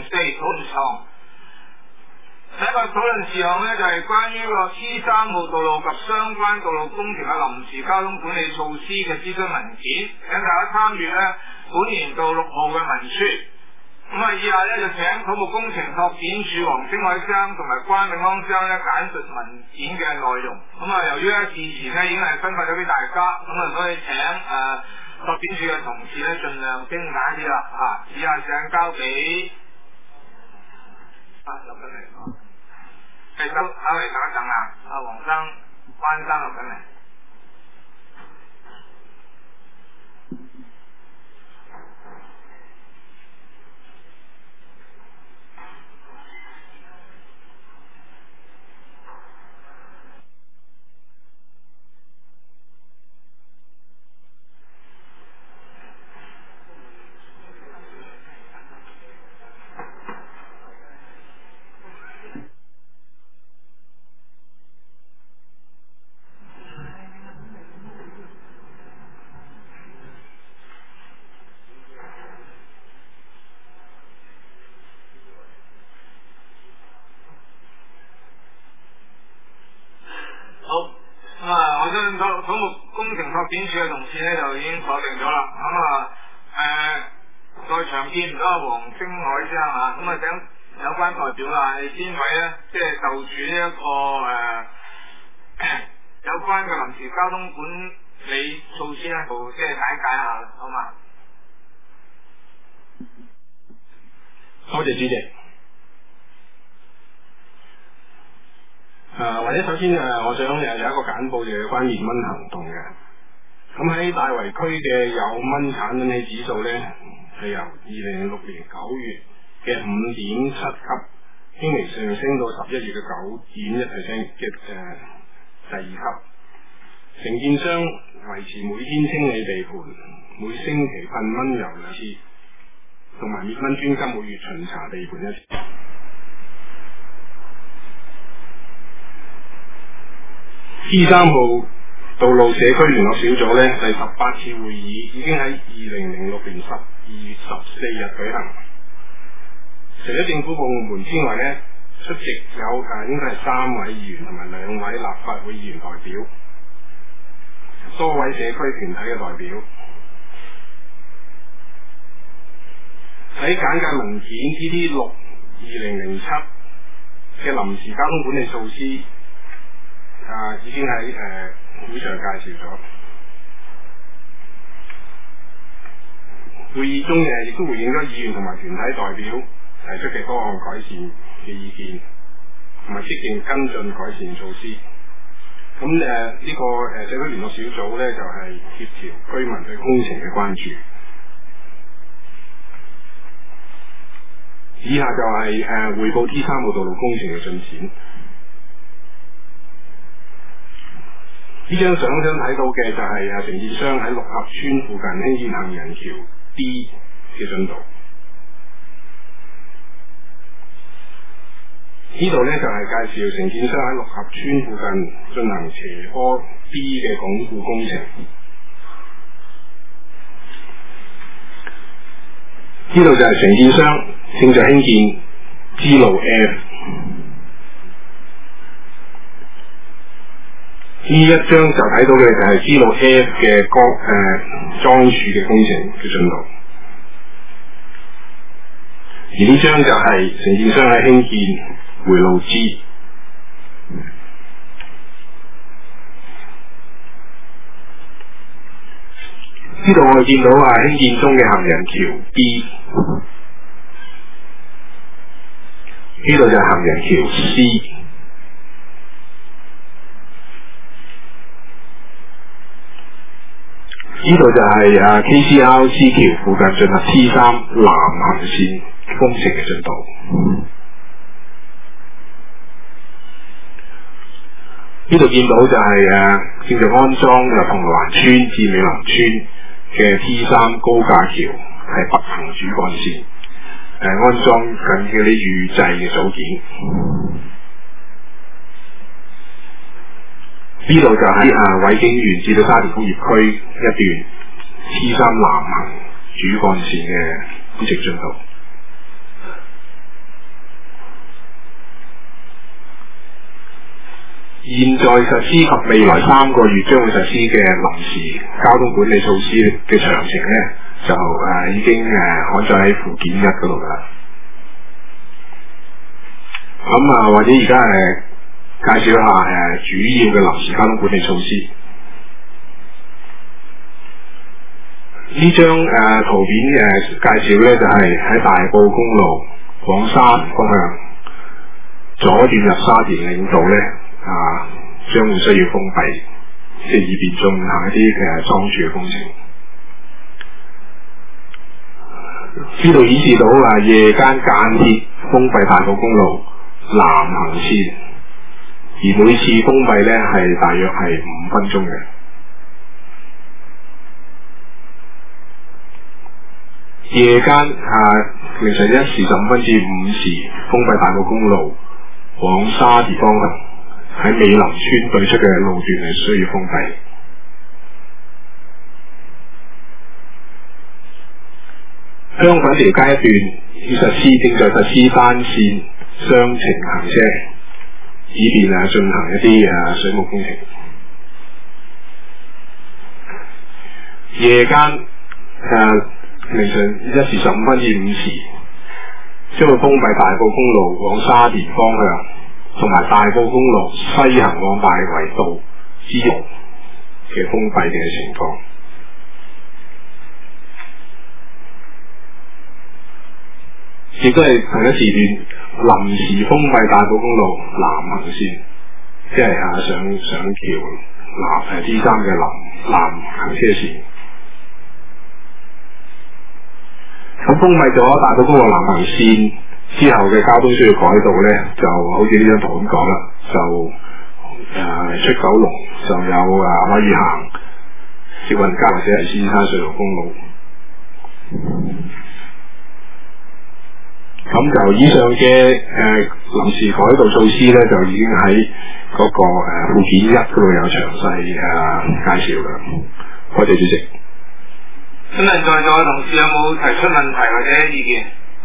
地土唔同。第一個討論事項呢，就係關於個 T3 號道路及相關道路工程嘅臨時交通管理措施嘅諮詢文件，請大家參閱呢本年度6號嘅文書。以下呢，就請土木工程拓展署黃星海生同埋關永康生呢簡述文件嘅內容。由於呢事前呢已經係分發咗俾大家，所以請拓展署嘅同事呢盡量精簡啲啦。以下時間交俾入緊嚟。稍微等一等啊！黃生、關生入緊嚟。我相信土木工程拓展署嘅同事呢就已經確定咗啦。在場見唔到黃星海先生請有關代表啦，係邊位呢？即係就住呢一個有關嘅臨時交通管理措施呢，即係解一下，好嘛？ 多謝主席。或者首先我想有一個簡報就係關於滅蚊行動嘅。咁喺大圍區嘅有蚊產引起指數呢，係由2006年9月嘅5.7級輕微上升到11月嘅9.1% 嘅第二級。承建商維持每天清理地盤，每星期噴蚊油2次，同埋滅蚊專家每月巡查地盤1次。T3 號道路社區聯絡小組呢，第18次會議已經喺2006年12月14日舉行。除咗政府部門之外呢，出席有應該係3位議員同埋2位立法會議員代表，多位社區團體嘅代表。喺簡介文件 TT6 2007嘅臨時交通管理措施已經喺會上介紹咗。會議中亦都回應咗議員同埋團體代表提出嘅多項改善嘅意見，同埋積極跟進改善措施。咁呢個社區聯絡小組呢，就係協調居民對工程嘅關注。以下就係匯報 T3 號道路工程嘅進展。呢張相想睇到嘅就係承建商喺六合村附近興建行人橋 D 嘅進度。呢度呢，就係介紹承建商喺六合村附近進行斜坡 D 嘅鞏固工程。呢度就係承建商正在興建支路 F。呢一張就睇到嘅就係支路 F 嘅樁柱嘅工程嘅進度，而呢張就係承建商喺興建回路 G。呢度我哋見到興建中嘅行人橋 B， 呢度就係行人橋 C。呢度就係KCRC 橋附近進行 T3 南行線工程嘅進度。呢度見到就係正在安裝由銅鑼灣村至美林村嘅 T3 高架橋，係北行主幹線，安裝緊嘅啲預製嘅組件。呢度就喺偉景園至到沙田工業區一段 T3 南行主幹線嘅工程進度。 現在實施及未來3個月將會實施嘅臨時交通管理措施嘅詳情咧，就已經刊載喺附件1嗰度噶啦。咁或者而家介紹一下主要嘅臨時交通管理措施。呢張圖片介紹咧就係喺大埔公路往沙田方向左轉入沙田領道咧將會需要封閉，即係以便進行一啲裝柱嘅工程。呢度顯示到夜間間歇封閉大埔公路南行線，而每次封閉咧係大約係5分鐘嘅。夜間凌晨1時15分至5時封閉大埔公路往沙田方向，喺美林村對出嘅路段係需要封閉。香粉條街一段正在實施單線雙程行車，以便進行一啲水務工程。夜間凌晨1時15分至5時將會封閉大埔公路往沙田方向，同埋大埔公路西行往大圍道之路嘅封閉嘅情況。亦都係同一時段臨時封閉大埔公路南行線，即係上橋T3嘅南行車線。咁封閉咗大埔公路南行線之後嘅交通需要改道咧，就好似呢張圖咁講啦，就出九龍就有可以行小運街或者係獅山隧道公路。咁就以上嘅臨時改道措施咧，就已經喺嗰個附件1嗰度有詳細介紹啦。多謝主席。 請問在座嘅同事有冇提出問題或者意見？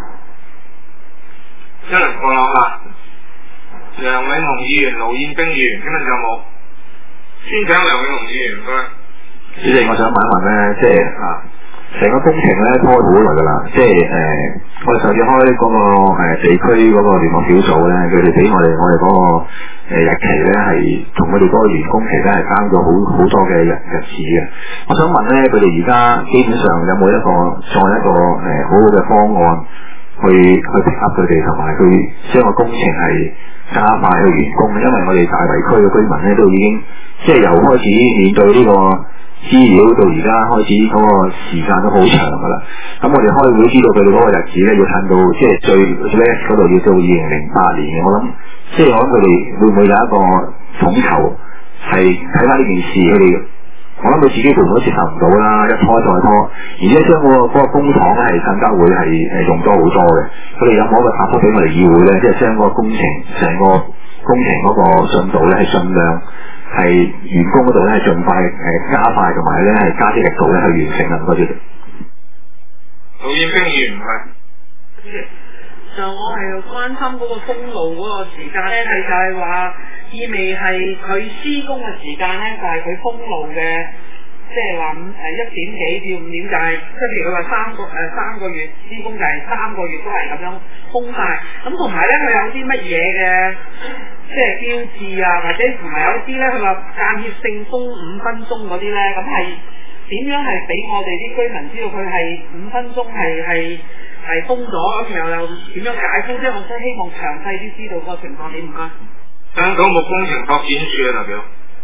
一輪過落啦。梁永雄議員、盧燕冰議員，請問有冇？先請梁永雄議員，唔該。 主席，我想問一問咧，即係成個工程咧拖好耐噶啦，即係我哋上次開嗰個地區嗰個聯絡小組咧，佢哋俾我哋嗰個日期咧係同佢哋嗰個完工期咧係爭咗好多嘅日子嘅。我想問咧，佢哋而家基本上有冇一個好好嘅方案去配合佢哋，同埋去將個工程係加快去完工？因為我哋大圍區嘅居民咧都已經即係由開始面對呢個資料到而家開始嗰個時間都好長噶啦，咁我哋開會知道佢哋嗰個日子咧要褪到即係最叻嗰度要到2008年嘅，我諗佢哋會唔會有一個統籌係睇翻呢件事，佢哋我諗佢自己盤都接受唔到啦，一拖再拖，而且將嗰個公帑係更加會係用多好多嘅，佢哋有冇一個答覆俾我哋議會咧，即係將嗰個工程成個工程嗰個進度咧係盡量係完工嗰度咧，盡快加快，同埋咧係加啲力度咧去完成啊！多謝。 盧燕冰議員唔該。 就我係關心嗰個封路嗰個時間咧，就係話意味係佢施工嘅時間咧，就係佢封路嘅，即係話1點幾至5點，就係即係譬如佢話3個月施工，就係3個月都係咁樣封晒。咁同埋咧，佢有啲乜嘢嘅？即係標誌啊，或者同埋有啲咧，佢話間歇性封5分鐘嗰啲咧，咁係點樣係俾我哋啲居民知道佢係5分鐘係封咗，咁然後又點樣解封？即係我真係希望詳細啲知道個情況點，唔該。 香港木工程拓展處嘅代表。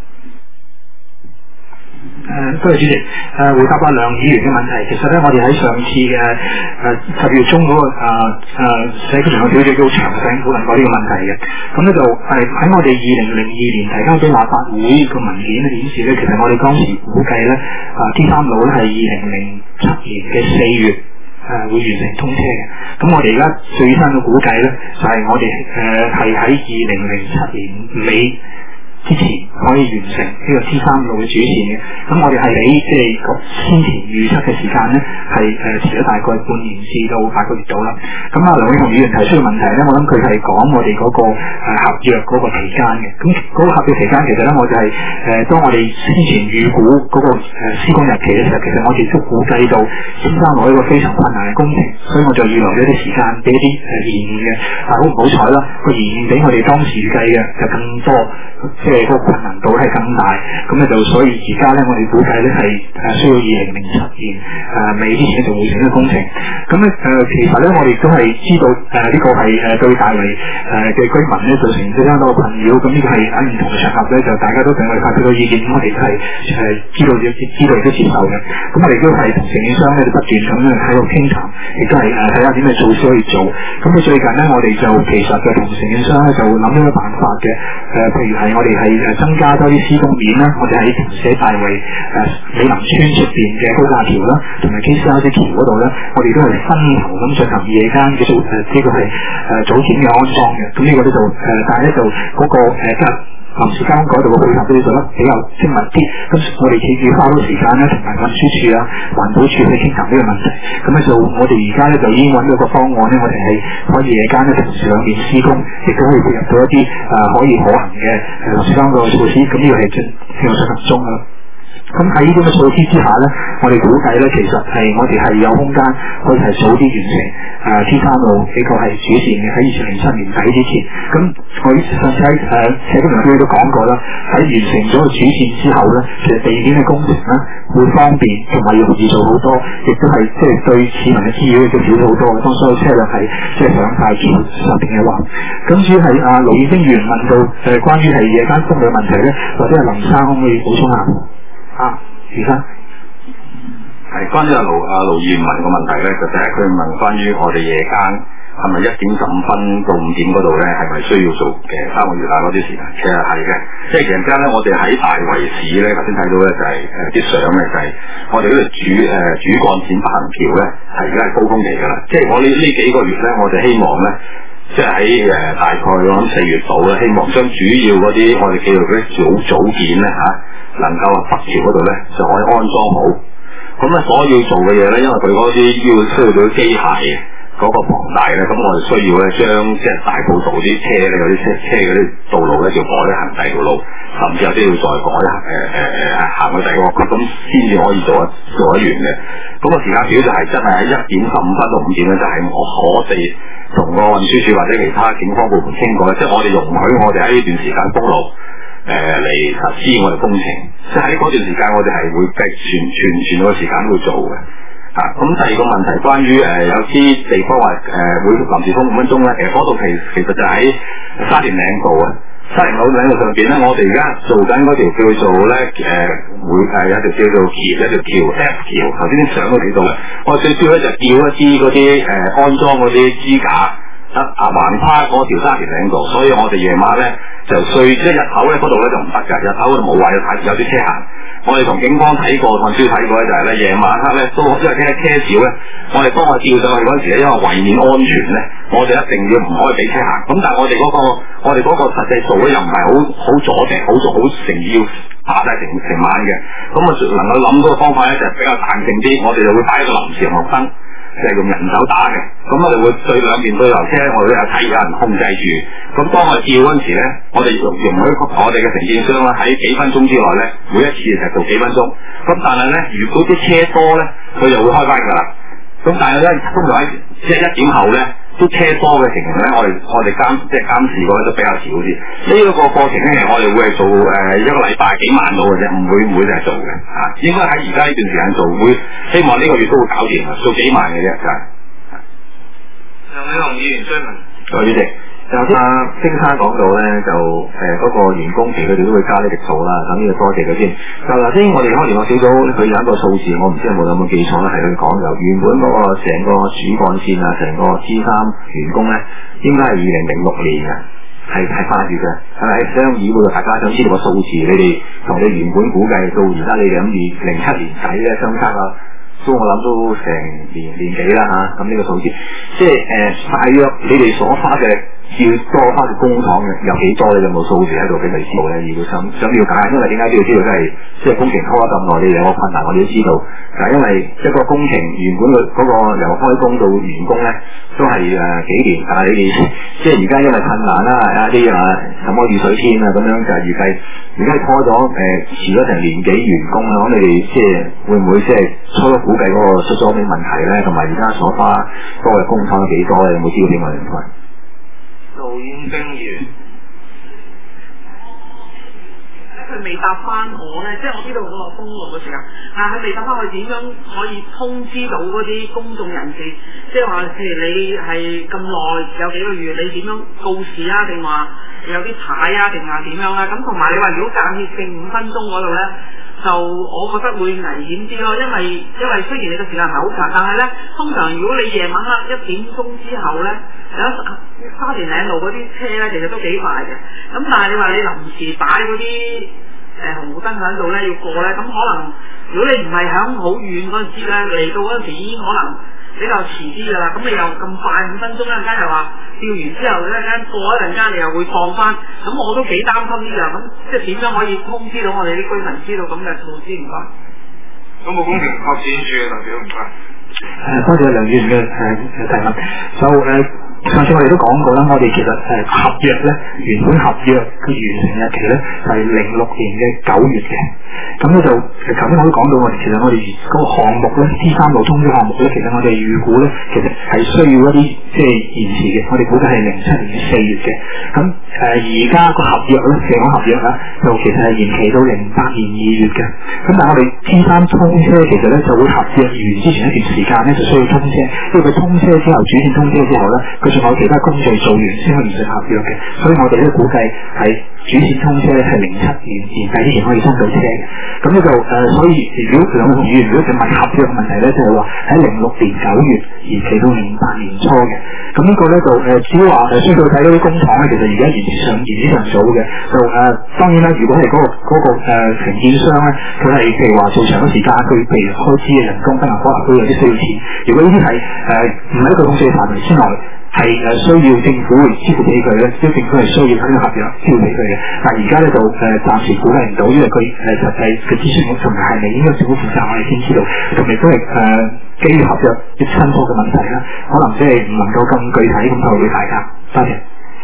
多謝主席。回答阿梁議員嘅問題，其實咧我哋喺上次嘅10月中嗰個社區場嘅表姐都詳細討論過呢個問題嘅。咁咧就喺我哋2002年提交俾立法會個文件咧顯示咧，其實我哋當時估計咧T3路咧係2007年嘅4月會完成通車嘅。咁我哋而家最新嘅估計咧就係我哋係喺2007年尾之前可以完成呢個 T3 路嘅主線嘅。咁我哋係喺即係先前預測嘅時間咧，係遲咗大概半年至到8個月到啦。咁啊，梁永雄議員提出嘅問題咧，我諗佢係講我哋嗰個合約嗰個期間嘅。咁嗰個合約期間其實咧，我就係當我哋先前預估嗰個施工日期嘅時候，其實我哋都估計到先生攞一個非常困難嘅工程，所以我就預留咗啲時間俾一啲延誤嘅。但好唔好彩啦，個延誤比我哋當時預計嘅就更多，即係嗰個困難度係更大。咁咧就所以而家咧，我哋估計咧係需要2007年尾之前就會完成呢個工程。咁咧其實咧我哋都係知道呢個係對大圍嘅居民咧造成相當多嘅困擾。咁呢個係喺唔同嘅場合咧，就大家都對我哋發表咗意見，咁我哋都係知道亦都接受嘅。咁我哋都係同承建商咧不斷咁樣喺度傾談，亦都係睇下點嘅措施可以做。咁最近咧，我哋就其實就同承建商咧就諗咗個辦法嘅。譬如係我哋係增加多啲施工面啦，我哋喺平時大圍美林村出邊嘅高架橋啦，同埋 KCRC 橋嗰度咧，我哋都係分頭咁進行夜間嘅呢個係組件嘅安裝嘅。咁呢個咧就但係咧就嗰個臨時交通改道嘅配合都要做得比較精密啲，咁我哋要花多時間咧，同埋運輸署啊、環保署去傾談呢個問題。咁咧就我哋而家咧就已經揾到個方案咧，我哋係可以夜間咧同時兩邊施工，亦都可以配合到一啲可以可行嘅臨時交通嘅措施。咁呢個係正在進行中啦。咁喺呢啲嘅措施之下咧，我哋估計咧，其實係我哋係有空間可以係早啲完成T3 路呢個係主線嘅，喺2007年底之前。咁我上次喺社工聯會都講過啦，喺完成咗個主線之後咧，其實地面嘅工程咧會方便同埋容易做好多，亦都係即係對市民嘅滋擾亦都少咗好多。當所有車輛係即係上晒橋上邊嘅話，咁至於係盧議員問到關於係夜間風嘅問題咧，或者係林生可唔可以補充下？余生係關於盧議員問個問題咧，就係佢問關於我哋夜間係咪1點15分到5點嗰度咧，係咪需要做嘅3個月啊嗰啲時間？其實係嘅，即係其實而家咧，我哋喺大圍市咧，頭先睇到咧就係啲相咧，就係我哋嗰條主幹線北行橋咧，係而家係高峰期㗎啦。即係我呢幾個月咧，我哋希望咧。即係喺大概我諗4月度咧，希望將主要嗰啲我哋叫做嗰啲組件咧能夠北橋嗰度咧就可以安裝好。咁咧所要做嘅嘢咧，因為佢嗰啲需要到機械嗰個龐大咧，咁我哋需要咧將即係大埔道啲車咧，有啲車嗰啲道路咧要改行第二條路，甚至有啲要再改行去第二個區，咁先至可以做得完嘅。咁個時間表就係真係喺1點15分到5點咧，就係我哋同個運輸署或者其他警方部門傾過咧，即係我哋容許我哋喺呢段時間封路嚟實施我哋工程，即係喺嗰段時間我哋係會全個時間都會做嘅。咁第二個問題關於有啲地方話會臨時封5分鐘咧，其實嗰度其實就喺沙田嶺道啊。沙田嶺道上邊咧，我哋而家做緊嗰條叫做咧會有一條叫做橋，一條橋 F 橋，頭先啲相都睇到嘅。我最主要咧就叫一支嗰啲安裝嗰啲支架橫跨嗰條沙田嶺道，所以我哋夜晚咧就即係日頭咧嗰度咧就唔得㗎，日頭就冇位有啲車行。我哋同警方睇過，運輸睇過咧就係咧夜晚黑咧都因為車少咧，我哋當我吊上去嗰陣時咧，因為為免安全咧，我哋一定要唔可以俾車行。咁但係我哋嗰個實際做咧又唔係好阻埞，好誠意要打晒成晚嘅。咁啊能夠諗到個方法咧就係比較彈性啲，我哋就會擺一個臨時紅綠燈。即係用人手打嘅，咁我哋會對兩邊對流車，我哋都有睇有人控制住。咁當我哋叫嗰陣時咧，我哋容許我哋嘅承建商咧喺幾分鐘之內咧，每一次就做幾分鐘。咁但係咧，如果啲車多咧，佢就會開翻㗎啦。咁但係咧，通常喺即係1點後咧，啲車多嘅情形咧，我哋監視過咧都比較少啲。呢一個過程咧，我哋會係做1個禮拜幾晚到嘅啫，唔會就係做嘅。應該喺而家呢段時間做，會希望呢個月都會搞掂，做幾晚嘅啫，就係。 梁永雄議員追問。 主席，頭先丁生講到咧，就嗰個員工期佢哋都會加呢條數啦，咁呢個多謝佢先。就頭先我哋開聯絡小組，佢有一個數字，我唔知有冇記錯啦，係佢講就原本嗰個成個主幹線啊，成個 T3 員工咧，應該係2006年嘅，係8月嘅，係咪喺商議會大家想知道個數字？你哋同你原本估計到而家你哋諗住07年底咧相差啊？都我諗都成年幾啦嚇，咁呢個數字，即係大約你哋所花嘅要多翻個公帑嘅有幾多咧？有冇數字喺度俾佢知道咧？如果想了解，因為點解都要知道，即係工程拖咗咁耐，你有個困難，我哋都知道。但係因為一個工程原本嗰個由開工到完工咧，都係幾年，但係你哋即係而家因為困難啦，啲什麼雨水天啊咁樣，就係預計而家拖咗遲咗成年幾完工啦。咁你哋即係會唔會即係初步估計嗰個出咗咩問題咧？同埋而家所花多嘅公帑有幾多咧？有冇知道點樣嚟講？ 路演兵員， 佢未答翻我咧，即係我知道嗰個封路嘅時間，但係佢未答翻我點樣可以通知到嗰啲公眾人士，即係話譬如你係咁耐有幾個月，你點樣告示啊？定話有啲牌啊？定話點樣啊？咁同埋你話如果間歇性5分鐘嗰度咧，就我覺得會危險啲咯，因為雖然你個時間唔係好長，但係咧通常如果你夜晚黑1點鐘之後咧，沙田嶺路嗰啲車咧其實都幾快嘅，咁但係你話你臨時擺嗰啲紅綠燈喺度咧要過咧，咁可能如果你唔係響好遠嗰陣時咧，嚟到嗰陣時已經可能比較遲啲噶啦，咁你又咁快5分鐘，一陣間又話吊完之後一陣間過一陣間你又會放翻，咁我都幾擔心呢樣，咁即係點樣可以通知到我哋啲居民知道咁嘅措施？唔該。 土木工程拓展處嘅代表唔該。 多謝梁議員嘅提問。就上次我哋都講過啦，我哋其實合約咧，原本合約嘅完成日期咧係06年嘅9月嘅。咁咧就頭先我都講到，其實我哋嗰個項目咧，T3路通車項目咧，其實我哋預估咧，其實係需要一啲即係延遲嘅。我哋估計係07年4月嘅。咁而家個合約咧，成個合約啦，就其實係延期到08年2月嘅。咁但係我哋 T3通車其實咧就會合約完之前一段時間咧就需要通車，因為佢通車之後，主線通車之後咧，佢仲有其他工序做完先可以完成合約嘅。所以我哋咧估計係主線通車咧係07年年底之前可以通到車嘅。咁咧就所以如果梁議員如果就問合約嘅問題咧，就係話喺06年9月延期到08年初嘅。咁呢個咧就只要話需要睇嗰啲工廠咧，其實而家延遲上早嘅。就當然啦，如果係嗰個承建商咧，佢係譬如話做長嘅時間，佢譬如開支嘅人工可能都有啲需要錢。如果呢啲係唔係一個控制範圍之內，係需要政府會支付俾佢咧，即係政府係需要睇個合約支付俾佢嘅。但係而家咧就暫時估計唔到，因為佢實際嘅資訊同埋係咪應該政府負責，我哋先知道。同埋都係基於合約啲申報嘅問題啦，可能即係唔能夠咁具體咁透露俾大家。多謝。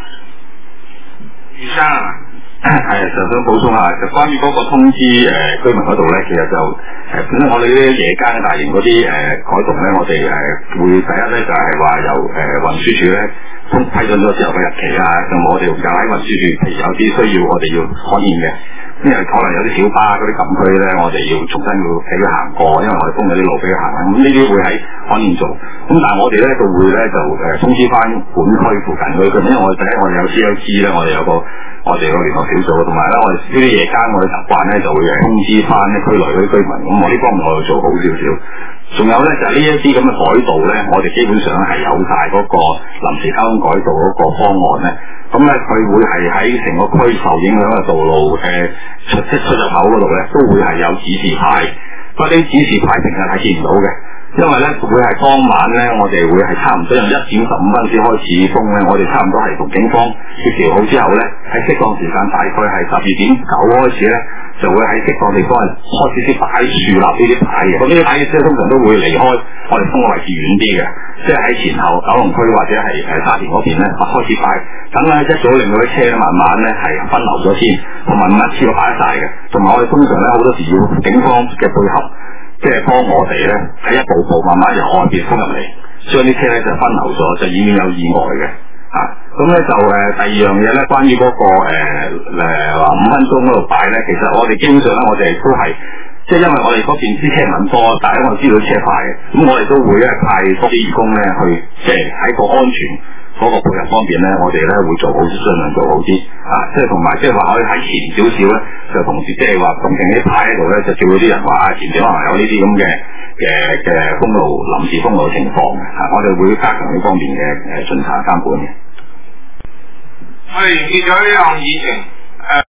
余生啊， 係就想補充下，就關於嗰個通知居民嗰度咧，其實就本身我哋啲夜間嘅大型嗰啲改動咧，我哋會第一咧就係話由運輸署咧批准咗之後嘅日期啊，咁我哋又喺運輸署譬如有啲需要我哋要刊憲嘅，因為可能有啲小巴嗰啲禁區咧，我哋要重新要俾佢行過，因為我哋封咗啲路俾佢行啊，咁呢啲會喺刊憲做。咁但係我哋咧就會咧就通知翻本區附近嗰啲，因為我哋第一我哋有 CLG 咧，我哋有個我哋個聯絡小組，同埋咧我哋呢啲夜間我哋習慣咧就會通知翻啲區內嗰啲居民，咁我呢方面我哋做好少少。仲有咧就係呢一啲咁嘅改道咧，我哋基本上係有晒嗰個臨時交通改道嗰個方案咧，咁咧佢會係喺成個區受影響嘅道路出入口嗰度咧，都會係有指示牌，不過呢啲指示牌平日係見唔到嘅。因為咧會係當晚咧，我哋會係差唔多用1點15分先開始封咧，我哋差唔多係同警方協調好之後咧，喺適當時間大概係12點9開始咧，就會喺適當地方開始先擺樹立呢啲牌嘅。咁呢啲牌即係通常都會離開我哋封嘅位置遠啲嘅，即係喺前後九龍區或者係沙田嗰邊咧開始擺，等咧一早令到啲車咧慢慢咧係分流咗先，同埋唔一次過擺晒嘅。同埋我哋通常咧好多時要警方嘅配合。即係幫我哋咧，係一步步慢慢由外邊封入嚟，將啲車咧就分流咗，就以免有意外嘅。咁咧就第二樣嘢咧，關於嗰個話5分鐘嗰度擺咧，其實我哋基本上咧，我哋都係即係因為我哋嗰邊啲車民多，但係我知道車快嘅，咁我哋都會咧派多啲義工咧去，即係喺個安全嗰個配合方面咧，我哋咧會做好啲，盡量做好啲即係同埋即係話可以喺前少少咧，就同時即係話動定啲牌喺度咧，就叫嗰啲人話前邊可能有呢啲咁嘅封路臨時封路嘅情況嘅我哋會加強呢方面嘅巡查監管嘅。 我哋完結咗呢項議程。